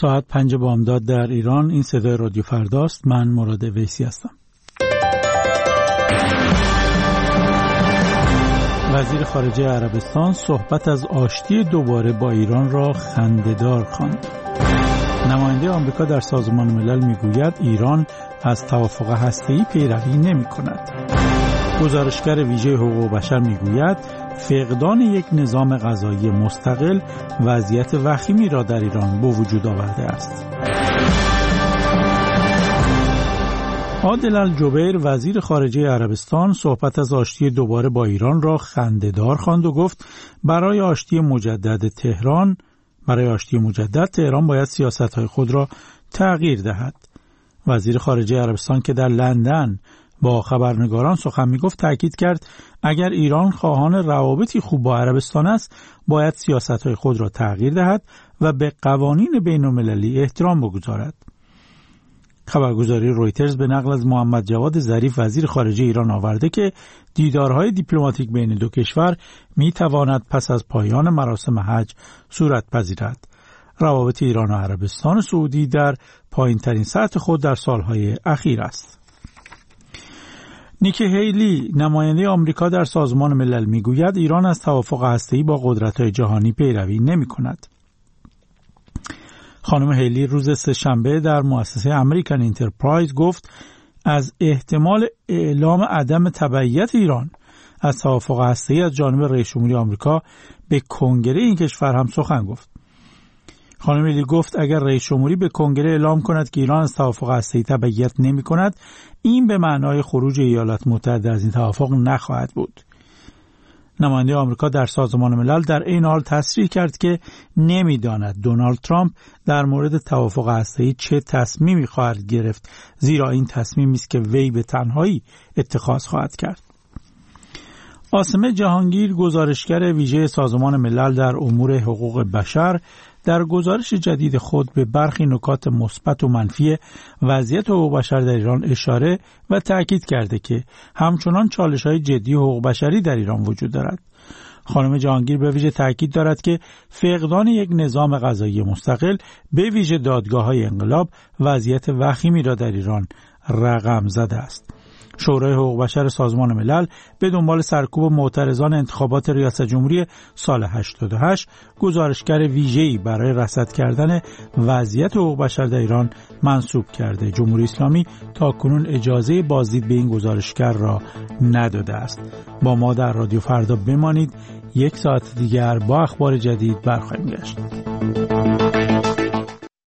ساعت 5 بامداد در ایران. این صدای رادیو فرداست. من مراد ویسی هستم. وزیر خارجه عربستان صحبت از آشتی دوباره با ایران را خنده‌دار خواند. نماینده آمریکا در سازمان ملل میگوید ایران از توافق هسته‌ای پیروی نمی‌کند. گزارشگر ویژه حقوق بشر میگوید فقدان یک نظام قضایی مستقل وضعیت وخیمی را در ایران به وجود آورده است. عادل الجبیر وزیر خارجه عربستان صحبت از آشتی دوباره با ایران را خنده‌دار خواند و گفت برای آشتی مجدد تهران باید سیاست‌های خود را تغییر دهد. وزیر خارجه عربستان که در لندن با خبرنگاران سخن میگفت تاکید کرد اگر ایران خواهان روابطی خوب با عربستان است باید سیاست‌های خود را تغییر دهد و به قوانین بین‌المللی احترام بگذارد. خبرگزاری رویترز به نقل از محمد جواد ظریف وزیر خارجه ایران آورده که دیدارهای دیپلماتیک بین دو کشور میتواند پس از پایان مراسم حج صورت پذیرد. روابط ایران و عربستان سعودی در پایین‌ترین سطح خود در سالهای اخیر است. نیکی هیلی نماینده آمریکا در سازمان ملل میگوید ایران از توافق هسته‌ای با قدرت‌های جهانی پیروی نمی‌کند. خانم هیلی روز سه‌شنبه در مؤسسه امریکن انترپرایز گفت از احتمال اعلام عدم تبعیت ایران از توافق هسته‌ای از جانب رئیس جمهوری آمریکا به کنگره این کشور هم سخن گفت. خانم هیلی گفت اگر رئیس جمهوری به کنگره اعلام کند که ایران از توافق هسته‌ای تبعیت نمی‌کند این به معنای خروج ایالات متحده از این توافق نخواهد بود. نماینده آمریکا در سازمان ملل در این حال تصریح کرد که نمی‌داند دونالد ترامپ در مورد توافق هسته‌ای چه تصمیمی خواهد گرفت، زیرا این تصمیمی است که وی به تنهایی اتخاذ خواهد کرد. عاصمه جهانگیر گزارشگر ویژه سازمان ملل در امور حقوق بشر در گزارش جدید خود به برخی نکات مثبت و منفی وضعیت حقوق بشر در ایران اشاره و تأکید کرده که همچنان چالش‌های جدی حقوق بشری در ایران وجود دارد. خانم جهانگیر به ویژه تأکید دارد که فقدان یک نظام قضایی مستقل به ویژه دادگاه‌های انقلاب وضعیت وخیمی را در ایران رقم زده است. شورای حقوق بشر سازمان ملل به دنبال سرکوب معترضان انتخابات ریاست جمهوری سال 88 گزارشگر ویژه‌ای برای رصد کردن وضعیت حقوق بشر در ایران منصوب کرده. جمهوری اسلامی تاکنون اجازه بازدید به این گزارشگر را نداده است. با ما در رادیو فردا بمانید. یک ساعت دیگر با اخبار جدید برخواهیم گشت.